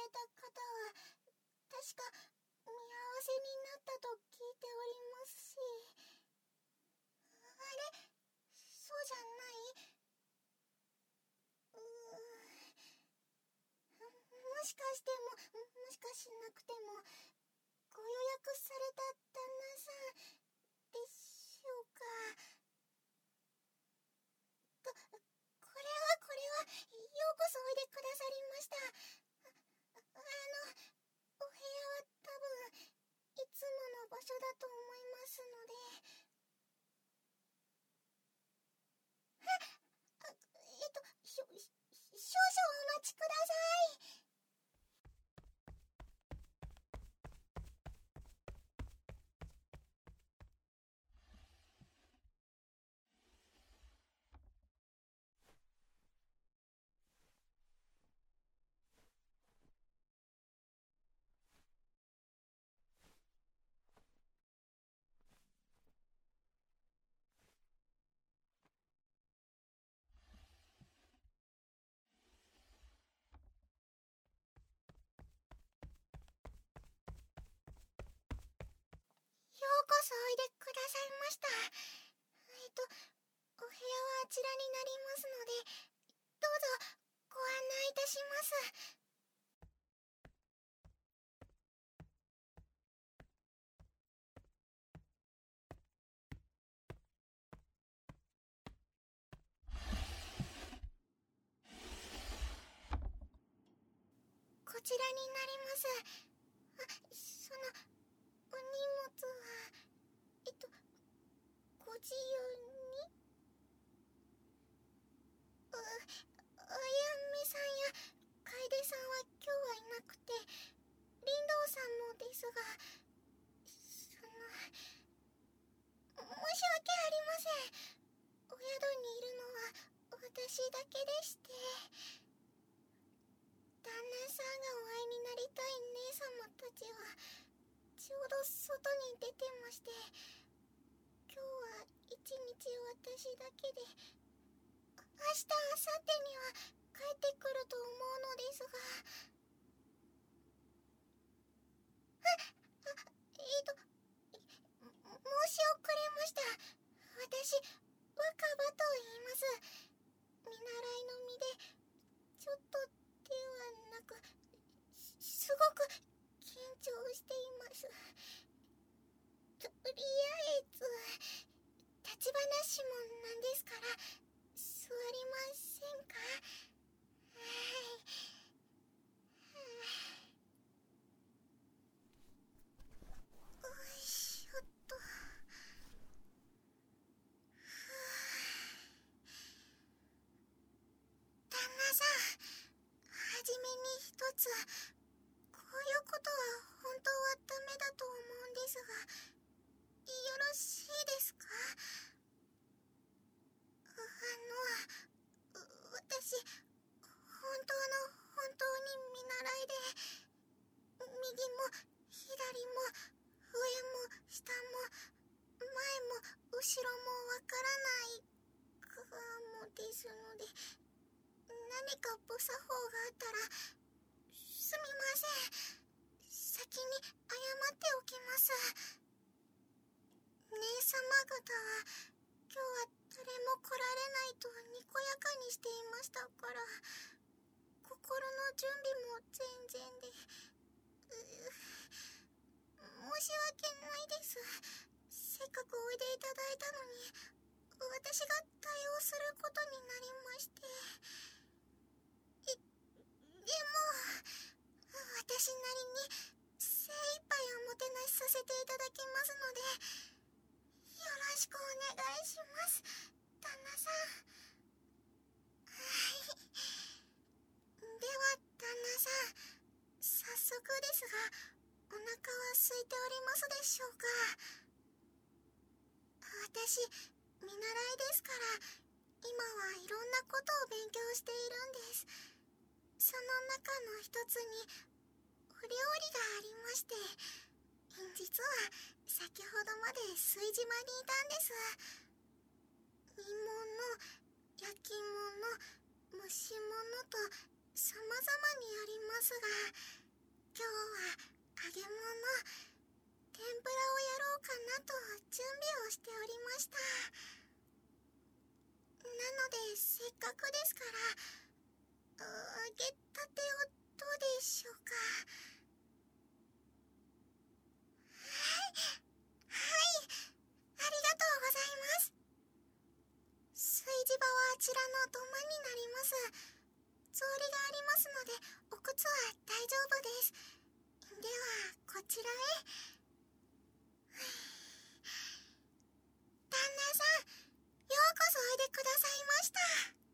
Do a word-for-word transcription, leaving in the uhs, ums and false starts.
れた方は確か見合わせになったと聞いておりますし。あれ、そうじゃない？うーもしかしてももしかしなくてもご予約された旦那さんでしょうか。こ、これはこれはようこそおいでくださりました。あ、あのお部屋は多分いつもの場所だと思いますので。あ、あえっとしょ少々お待ちください。ようこそおいでくださいました。えっとお部屋はあちらになりますので、どうぞご案内いたします。こちらになります。あ、そのお荷物はえっとご自由に。う、あやめさんや楓さんは今日はいなくて、林道さんもですが、その申し訳ありません。お宿にいるのは私だけでして。旦那さんがお会いになりたい姉様たちはちょうど外に出てまして、今日は一日私だけで、明日明後日には帰ってくると思うのですが。あ、あ、えっと申し遅れました。私若葉と言います。見習いの身でちょっとではなく、すすごく緊張しています。とりあえず立ち話もなんですから座りませんか？はい。よいしょっと。旦那さん、はじめに一つ、こういうことは本当はダメだと思うんですが、よろしいですか？あの、私、本当の本当に見習いで、右も左も上も下も前も後ろもわからないかもですので、何かご作法があったらすみません。先に謝っておきます。姉様方は今日は誰も来られないとにこやかにしていましたから、心の準備も全然で、申し訳ないです。せっかくおいでいただいたのに私が対応することになりまして。で、でも私なりに精一杯おもてなしさせていただきますので、よろしくお願いします、旦那さん。はい。では旦那さん、早速ですがお腹は空いておりますでしょうか？私見習いですから、今はいろんなことを勉強しているんです。その中の一つにお料理がありまして、実は先ほどまで炊事場にいたんです。煮物、焼き物、蒸し物と様々にありますが、今日は揚げ物、天ぷらをやろうかなと準備をしておりました。なので、せっかくですから、揚げたてをどうでしょうか。はいはいありがとうございます。炊事場はあちらの土間になります。草履がありますので、お靴は大丈夫です。ではこちらへ。旦那さん、ようこそおいでくださいました。